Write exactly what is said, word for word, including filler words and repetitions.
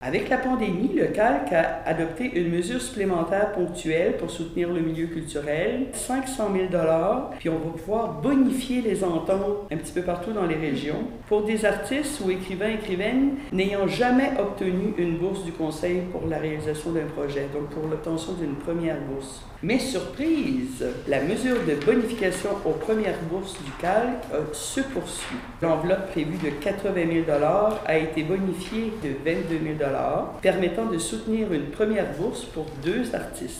Avec la pandémie, le Calque a adopté une mesure supplémentaire ponctuelle pour soutenir le milieu culturel, cinq cent mille dollars, puis on va pouvoir bonifier les ententes un petit peu partout dans les régions pour des artistes ou écrivains écrivaines n'ayant jamais obtenu une bourse du Conseil pour la réalisation d'un projet, donc pour l'obtention d'une première bourse. Mais surprise, la mesure de bonification aux premières bourses du Calque euh, se poursuit. L'enveloppe prévue de quatre-vingt mille dollars a été bonifiée de vingt-deux mille dollars, permettant de soutenir une première bourse pour deux artistes.